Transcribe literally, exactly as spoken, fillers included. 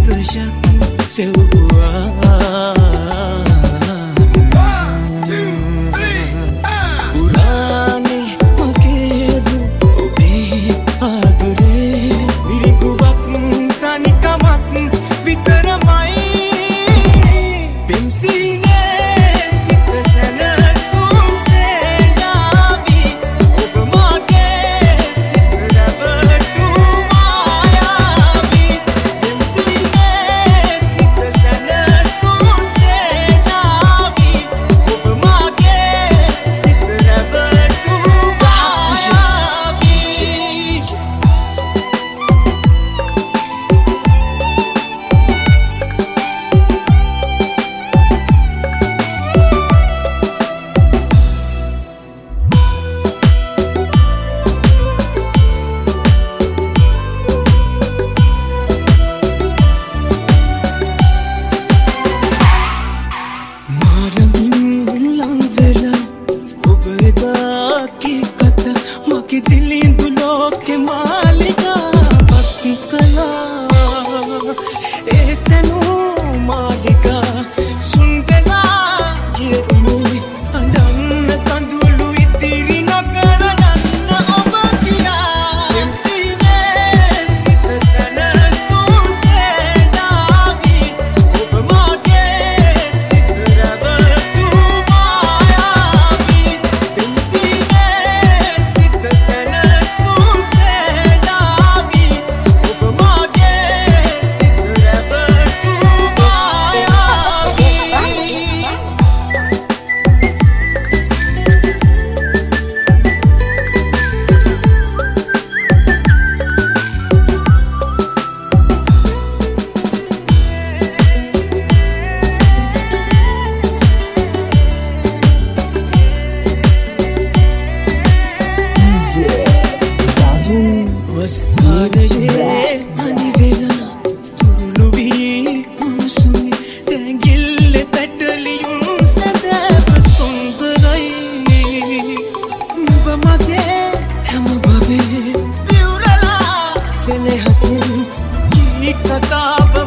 ආදර්ශයක් සෙව්වා පුරානේ මගේ ඔබේ ආදරේ විරිඟුවක් තනිකමක් විතරමයි පෙම්සීනේ සිත සැනසුම්සේ යාවි ඔබ මගේ සිත රැවටු මායාවි පෙම්සීනේ සිත සැනසුම්සේ යාවි ඔබ මගේ සිත රැවටු මායාවි මාරමින් ලං වෙලා ඔබ එදා කී කතා මගේ දිලිඳු ලෝකෙ මාලිගාවක් කළා ඒ තැනූ මාලිගා සුන් වෙලා ගියදී අඬන්න කඳුළු ඉතිරි නොකරන්න ඔබ කියා පෙම්සීනේ සිත සැනසුම්සේ යාවි ඔබ මගේ සිත රැවටු මායාවි පෙම්සීනේ සිත සැනසුම්සේ යාවි ඔබ මගේ සිත රැවටු මායාවි වසාදයේ අනිවෙලා තුරුළු වී උණුසුමි දැඟිල්ලේ පැටලියුම් සැදැප සුන්දරයි නුඹ මගේ හැම බවේ දිවුරලා සෙනෙහසින් කී කතාව